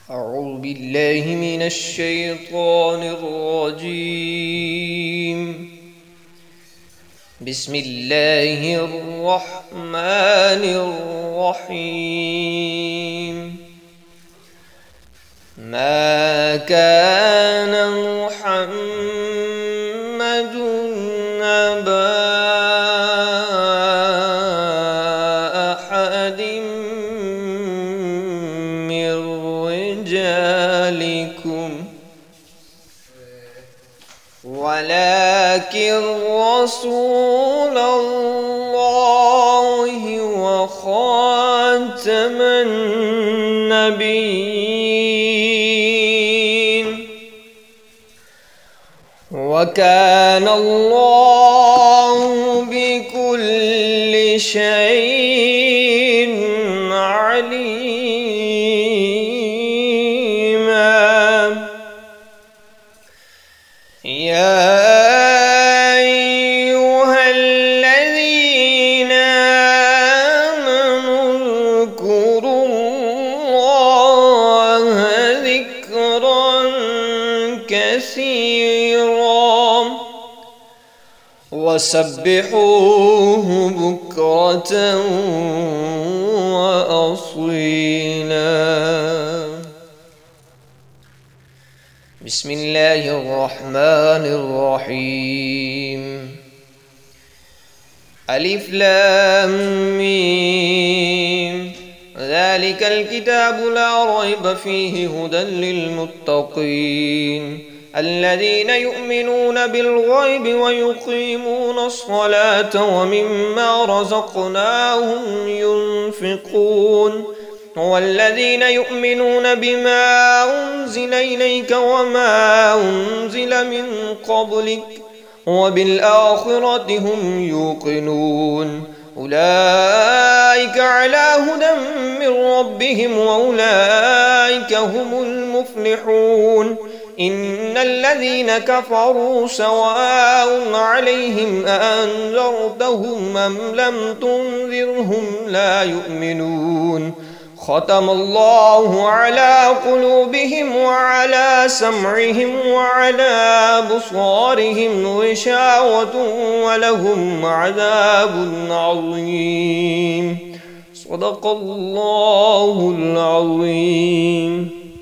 أعوذ بالله من الشيطان الرجيم. بسم الله الرحمن الرحيم. ما كان محمد أبا أحد من رجالكم ولكن رسول الله وخاتم النبيين وكان الله بكل شيء عليما. يا أيها الذين آمنوا اذكروا الله ذكرا كثيرا وسبحوه بكرة وأصيلا. بسم الله الرحمن الرحيم. ألف لام ميم. ذلك الكتاب لا ريب فيه هدى للمتقين الذين يؤمنون بالغيب ويقيمون الصلاة ومما رزقناهم ينفقون والذين يؤمنون بما أنزل إليك وما أنزل من قبلك وبالآخرة هم يوقنون أولئك على هدى من ربهم وأولئك هم المفلحون. إن الذين كفروا سواء عليهم أأنذرتهم أم لم تنذرهم لا يؤمنون. ختم الله على قلوبهم وعلى سمعهم وعلى أبصارهم غشاوة ولهم عذاب عظيم. صدق الله العظيم.